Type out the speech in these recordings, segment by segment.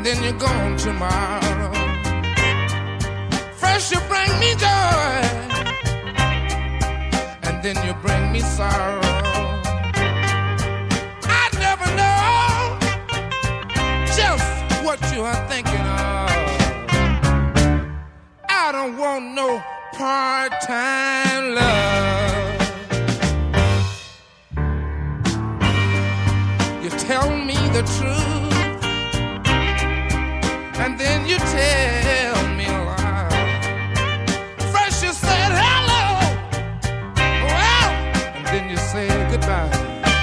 then you're gone tomorrow. First you bring me joy, and then you bring me sorrow. I never know just what you are thinking of. I don't want no part-time love. You tell me the truth, and then you tell me a lie. First you said hello, well, and then you say goodbye.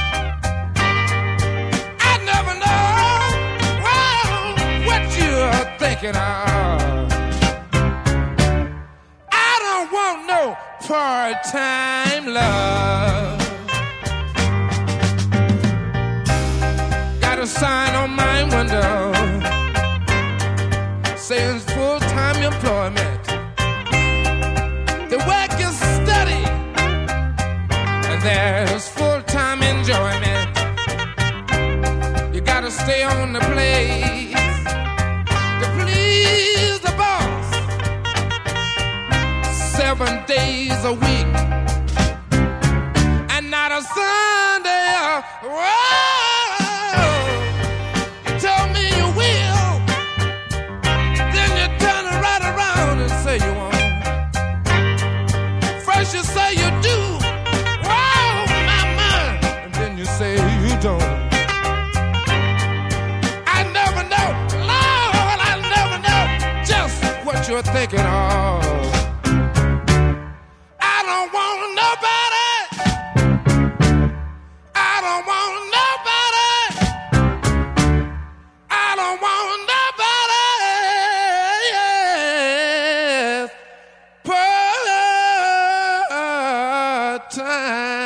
I never know, well, what you are thinking of. I don't want no part-time love. Got a sign on my window saying full-time employment. The work is steady, and there's full-time enjoyment. You gotta stay on the place to please the boss. 7 days a week, and not a Sunday off. Whoa, you tell me you will, then you turn it right around and say you won't. First you say you do, whoa, my mind, and then you say you don't. I never know, Lord, I never know just what you're thinking of. I don't want nobody, I don't want nobody, I don't want nobody part-time.